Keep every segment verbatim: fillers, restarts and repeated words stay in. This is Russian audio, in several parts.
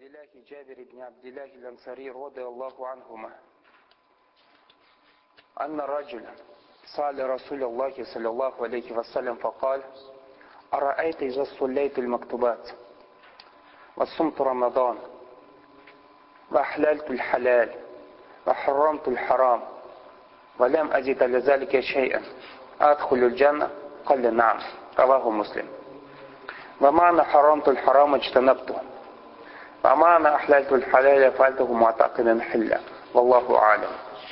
الله جابر بن عبد الله الأنصاري رضي الله عنهما أن رجلا سأل رسول الله صلى الله عليه وسلم فقال: أرأيت إذا صليت المكتوبات وصمت رمضان وأحللت الحلال وحرمت الحرام ولم أجد لذلك شيئا أدخل الجنة؟ قال: نعم. رواه مسلم. ومعنى حرمت الحرام اجتنبته، ومعنى أحللت الحلال فعلته معتقدا حلا، والله أعلم.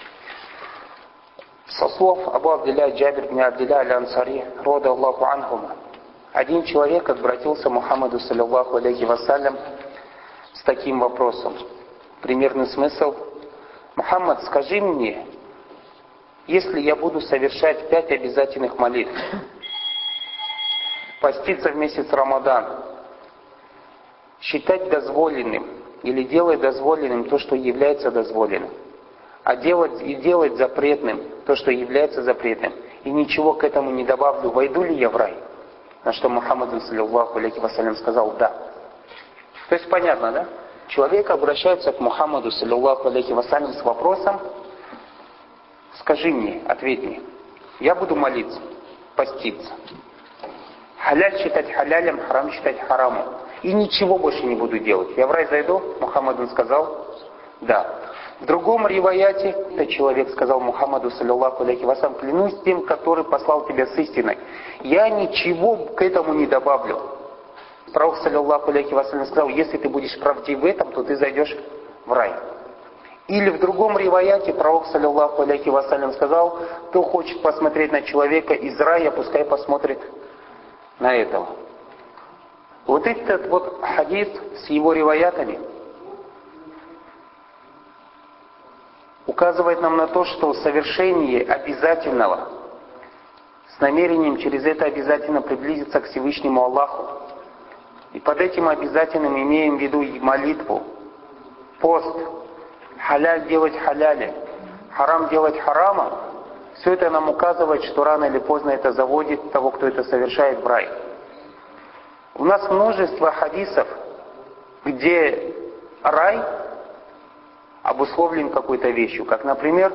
Со слов Абу Абдилля Джабир бн Абдилля аль-Ансари, рода Аллаху анхума, один человек обратился к Мухаммаду саллаллаху алейхи вассалям с таким вопросом. Примерный смысл: Мухаммад, скажи мне, если я буду совершать пять обязательных молитв, поститься в месяц Рамадан, считать дозволенным или делать дозволенным то, что является дозволенным, а делать и делать запретным то, что является запретным, и ничего к этому не добавлю, войду ли я в рай? На что Мухаммад саллаллаху алейхи вассалям сказал: да. То есть понятно, да? Человек обращается к Мухаммаду саллаллаху алейхи вассалям с вопросом: скажи мне, ответь мне, я буду молиться, поститься, халяль считать халялем, харам считать харамом, и ничего больше не буду делать. Я в рай зайду? Мухаммад сказал: да. В другом риваяте этот человек сказал Мухаммаду саллаллаху алейхи вассалям: клянусь тем, который послал тебя с истиной, я ничего к этому не добавлю. Пророк саллаллаху алейхи вассалям сказал: если ты будешь правдив в этом, то ты зайдешь в рай. Или в другом риваяте пророк саллаллаху алейхи вассалям сказал: кто хочет посмотреть на человека из рая, пускай посмотрит на этого. Вот этот вот хадис с его риваятами указывает нам на то, что совершение обязательного с намерением через это обязательно приблизиться к Всевышнему Аллаху. И под этим обязательным имеем в виду и молитву, пост, халяль делать халялем, харам делать харамом. Все это нам указывает, что рано или поздно это заводит того, кто это совершает, в рай. У нас множество хадисов, где рай обусловлен какой-то вещью, как, например,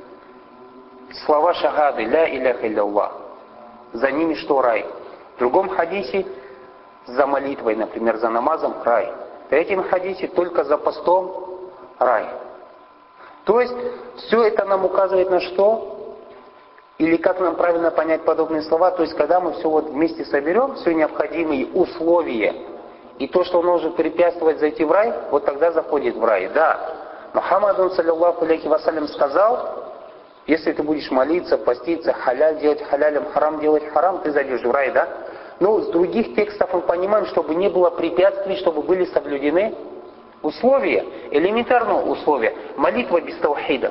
слова шахады «Ля иляха илля-Аллах». За ними что? Рай. В другом хадисе за молитвой, например, за намазом — рай. В третьем хадисе только за постом — рай. То есть все это нам указывает на что? Или как нам правильно понять подобные слова? То есть когда мы все вот вместе соберем, все необходимые условия, и то, что может препятствовать зайти в рай, вот тогда заходит в рай. Да, Мухаммад саллаллаху алейхи вассалям сказал: если ты будешь молиться, поститься, халяль делать халялем, харам делать харам, ты зайдешь в рай, да? Но с других текстов мы понимаем, чтобы не было препятствий, чтобы были соблюдены условия, элементарные условия. Молитва без таухида.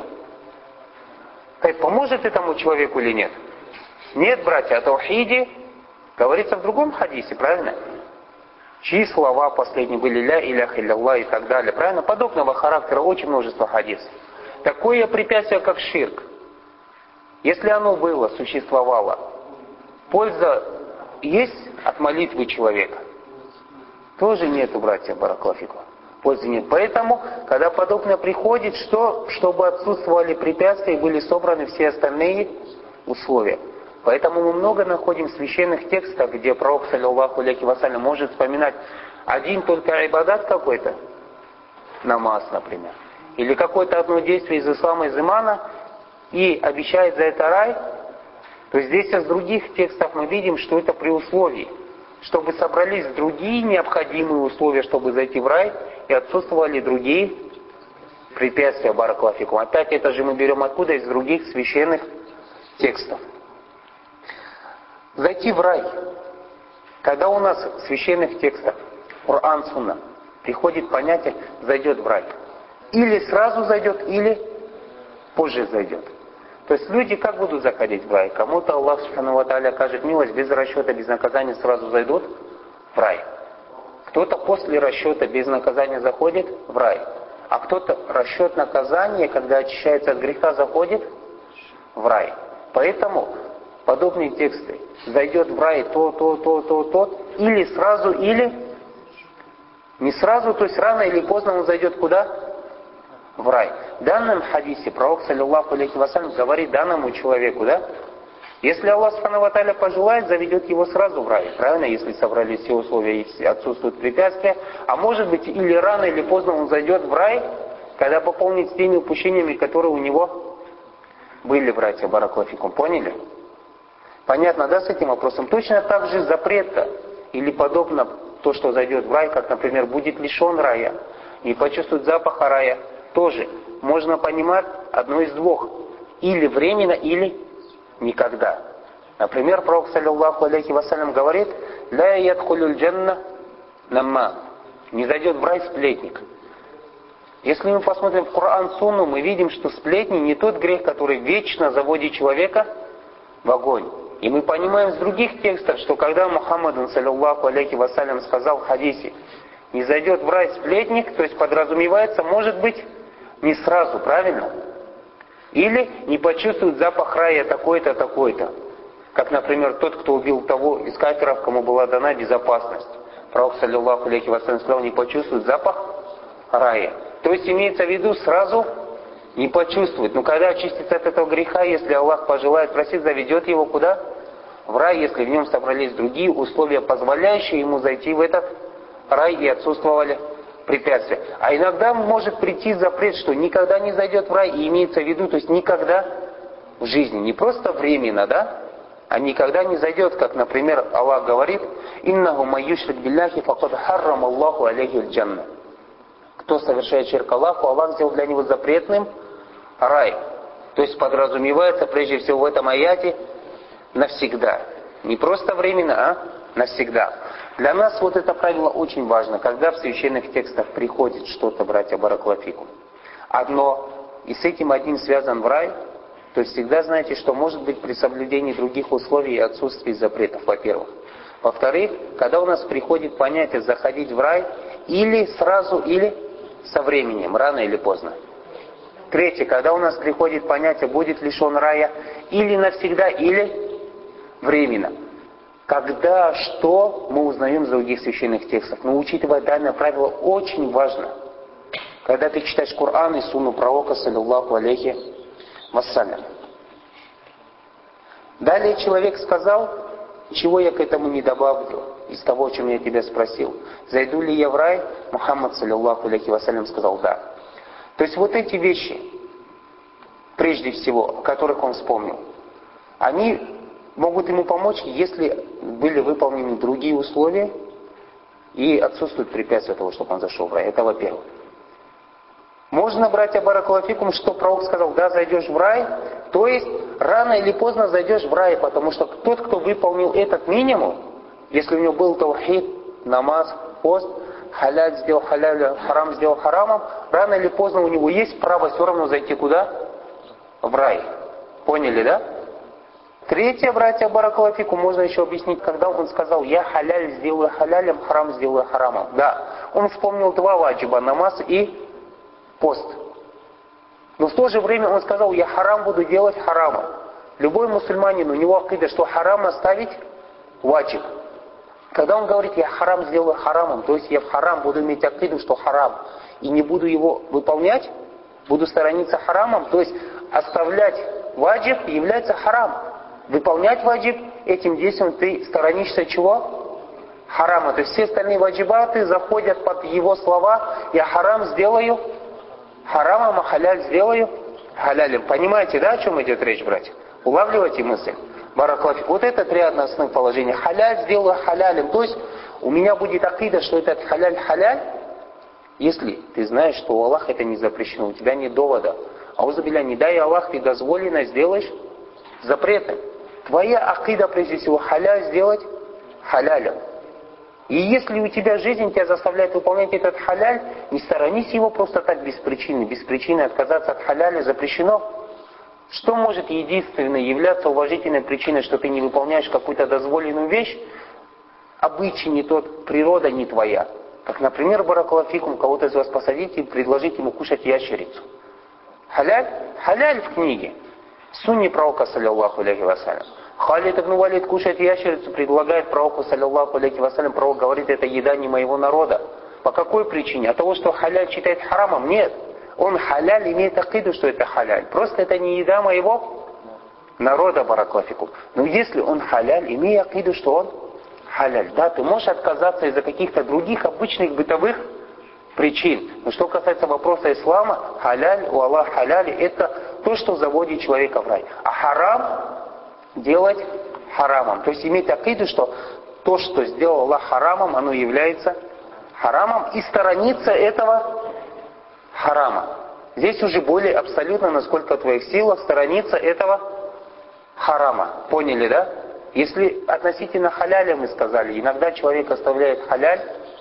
Поможет этому человеку или нет? Нет, братья, о таухиде говорится в другом хадисе, правильно? Чьи слова последние были «Ля иляха илля-Аллах» и так далее, правильно? Подобного характера очень множество хадисов. Такое препятствие, как ширк, если оно было, существовало, польза есть от молитвы человека? Тоже нету, братья, баракаллаху. Пользы нет. Поэтому, когда подобное приходит, что, чтобы отсутствовали препятствия и были собраны все остальные условия. Поэтому мы много находим священных текстов, где пророк саллаллаху алейхи вассалям может вспоминать один только ибадат какой-то, намаз, например, или какое-то одно действие из ислама, из имана, и обещает за это рай. То есть здесь из других текстов мы видим, что это при условии, чтобы собрались другие необходимые условия, чтобы зайти в рай, и отсутствовали другие препятствия, баракаллаху. Опять это же мы берем откуда? Из других священных текстов. Зайти в рай. Когда у нас в священных текстах, Коран, Сунна, приходит понятие «зайдет в рай». Или сразу зайдет, или позже зайдет. То есть люди как будут заходить в рай? Кому-то Аллах субхану ва тааля окажет милость, без расчета, без наказания сразу зайдут в рай. Кто-то после расчета без наказания заходит в рай. А кто-то расчет наказания, когда очищается от греха, заходит в рай. Поэтому подобные тексты «зайдет в рай то, то, то, то, то», или сразу, или Не сразу, то есть рано или поздно он зайдет куда? В рай. В данном хадисе пророк, саллиллаху алейхи вассалям, говорит данному человеку, да? Если Аллах субхану ва тааля пожелает, заведет его сразу в рай. Правильно? Если собрались все условия и отсутствуют препятствия. А может быть, или рано, или поздно он зайдет в рай, когда пополнит с теми упущениями, которые у него были, братья баракаллаху. Поняли? Понятно, да, с этим вопросом? Точно так же запрета или подобно то, что зайдет в рай, как, например, будет лишен рая, не почувствует запаха рая, тоже можно понимать одно из двух. Или временно, или никогда. Например, пророк, саллиллаху алейхи вассалям, говорит: «Ля ядхулюль джанна намма». Не зайдет в рай сплетник. Если мы посмотрим в Коран, Сунну, мы видим, что сплетни не тот грех, который вечно заводит человека в огонь. И мы понимаем с других текстов, что когда Мухаммад, саллиллаху алейхи вассалям, сказал в хадисе: «Не зайдет в рай сплетник», то есть подразумевается, может быть, не сразу, правильно? Или не почувствует запах рая такой-то, такой-то. Как, например, тот, кто убил того из кафиров, кому была дана безопасность. Пророк, саллиллаху алейхи вассалям, сказал: не почувствует запах рая. То есть имеется в виду, сразу не почувствует. Но когда очистится от этого греха, если Аллах пожелает, просить, заведет его куда? В рай, если в нем собрались другие условия, позволяющие ему зайти в этот рай, и отсутствовали препятствия. А иногда может прийти запрет, что никогда не зайдет в рай, и имеется в виду, то есть никогда в жизни. Не просто временно, да? А никогда не зайдет, как, например, Аллах говорит: «Иннаху майюшрик билляхи факад харрам Аллаху алейхи аль-джанна». Кто совершает ширк Аллаху, Аллах сделал для него запретным рай. То есть подразумевается, прежде всего, в этом аяте навсегда. Не просто временно, а навсегда. Для нас вот это правило очень важно, когда в священных текстах приходит что-то, братья баракаллаху. Одно, и с этим одним связан в рай, то есть всегда знаете, что может быть при соблюдении других условий и отсутствии запретов, во-первых. Во-вторых, когда у нас приходит понятие заходить в рай, или сразу, или со временем, рано или поздно. Третье, когда у нас приходит понятие будет лишен рая, или навсегда, или временно. Когда, что, мы узнаем из других священных текстов. Но учитывая данное правило, очень важно, когда ты читаешь Коран и Сунну пророка, саллиллаху алейхи вассалям. Далее человек сказал: чего я к этому не добавлю, из того, о чем я тебя спросил. Зайду ли я в рай? Мухаммад, саллиллаху алейхи вассалям, сказал: да. То есть вот эти вещи, прежде всего, о которых он вспомнил, они могут ему помочь, если были выполнены другие условия и отсутствует препятствие того, чтобы он зашел в рай. Это во-первых. Можно, братья баракаллаху, что пророк сказал: да, зайдешь в рай, то есть рано или поздно зайдешь в рай, потому что тот, кто выполнил этот минимум, если у него был таухид, намаз, пост, халяль сделал халяль, харам сделал харамом, рано или поздно у него есть право все равно зайти куда? В рай. Поняли, да? Третье, братья баракаллаху, можно еще объяснить, когда он сказал: я халяль сделаю халялем, харам сделаю харамом. Да, он вспомнил два ваджиба: намаз и пост. Но в то же время он сказал: я харам буду делать харамом. Любой мусульманин, у него акида, что харам оставить ваджиб. Когда он говорит: я харам сделаю харамом, то есть я в харам буду иметь акиду, что харам, и не буду его выполнять, буду сторониться харамом, то есть оставлять ваджиб является харам. Выполнять ваджиб, этим действием ты сторонишься чего? Харама. То есть все остальные ваджибаты заходят под его слова: я харам сделаю харамом, а халяль сделаю халялем. Понимаете, да, о чем идет речь, братья? Улавливаете мысль? Баракаллаху. Вот это три основных положения. Халяль сделаю халялем. То есть у меня будет акида, что этот халяль халяль, если ты знаешь, что у Аллаха это не запрещено, у тебя нет довода. Аузубилля, не дай Аллах, ты дозволено сделаешь запретом. Твоя акида, прежде всего, халяль сделать халялем. И если у тебя жизнь тебя заставляет выполнять этот халяль, не сторонись его просто так без причины. Без причины отказаться от халяля запрещено. Что может единственно являться уважительной причиной, что ты не выполняешь какую-то дозволенную вещь? Обычай не тот, природа не твоя. Как, например, баракаллаху, кого-то из вас посадить и предложить ему кушать ящерицу. Халяль? Халяль в книге. Сунни пророка, саллиллаху алейхи вассалям. Халид ибн Валид кушает ящерицу, предлагает пророку, саллиллаху алейхи вассалям. Пророк говорит: это еда не моего народа. По какой причине? От того, что халяль считает харамом? Нет. Он халяль имеет акиду, что это халяль. Просто это не еда моего народа, бараклафику. Но если он халяль, имея акиду, что он халяль. Да, ты можешь отказаться из-за каких-то других обычных бытовых причин. Но что касается вопроса ислама, халяль, у Аллаха халяли, это то, что заводит человека в рай. А харам делать харамом. То есть иметь акиду, что то, что сделал Аллах харамом, оно является харамом, и сторониться этого харама. Здесь уже более абсолютно, насколько в твоих силах, сторониться этого харама. Поняли, да? Если относительно халяля мы сказали, иногда человек оставляет халяль,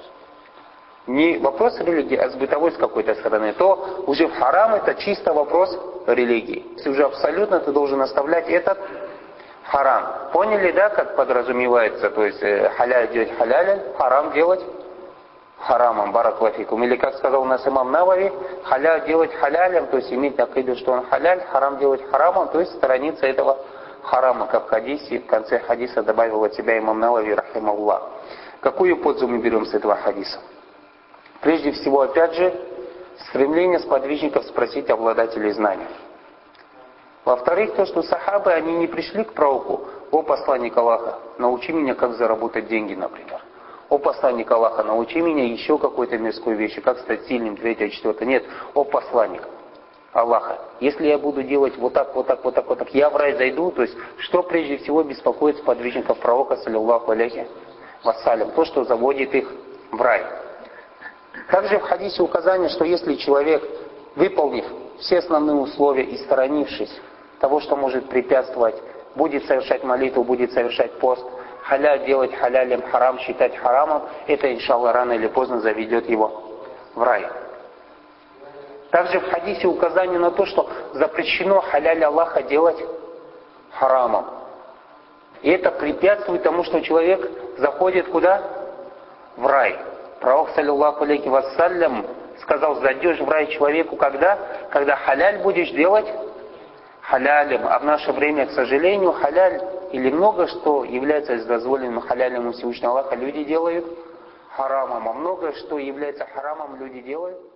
не вопрос религии, а с бытовой с какой-то стороны, то уже в харам это чисто вопрос религии. Если уже абсолютно ты должен оставлять этот харам. Поняли, да, как подразумевается, то есть э, халяль делать халялем, харам делать харамом, бараклафикум. Или, как сказал у нас имам Навави, халяль делать халялем, то есть иметь акиду, что он халяль, харам делать харамом, то есть сторониться этого харама, как в хадисе, в конце хадиса добавил от себя имам Навави, рахималлах. Какую пользу мы берем с этого хадиса? Прежде всего, опять же, стремление сподвижников спросить обладателей знаний. Во-вторых, то, что сахабы, они не пришли к пророку: «О посланник Аллаха, научи меня, как заработать деньги», например. «О посланник Аллаха, научи меня еще какой-то мирской вещи, как стать сильным», третье, четвертое. Нет, «О посланник Аллаха, если я буду делать вот так, вот так, вот так, вот так, я в рай зайду». То есть, что прежде всего беспокоит сподвижников пророка, саллиллаху алейхи вассалям? То, что заводит их в рай. Также в хадисе указание, что если человек, выполнив все основные условия и сторонившись того, что может препятствовать, будет совершать молитву, будет совершать пост, халяль делать халялем, харам считать харамом, это, иншаллах, рано или поздно заведет его в рай. Также в хадисе указание на то, что запрещено халяль Аллаха делать харамом. И это препятствует тому, что человек заходит куда? В рай. Пророк, саллиллаху алейхи вассалям, сказал: зайдешь в рай человеку когда? Когда халяль будешь делать халялем. А в наше время, к сожалению, халяль или много что является дозволенным халялем у Всевышнего Аллаха, люди делают харамом. А многое, что является харамом, люди делают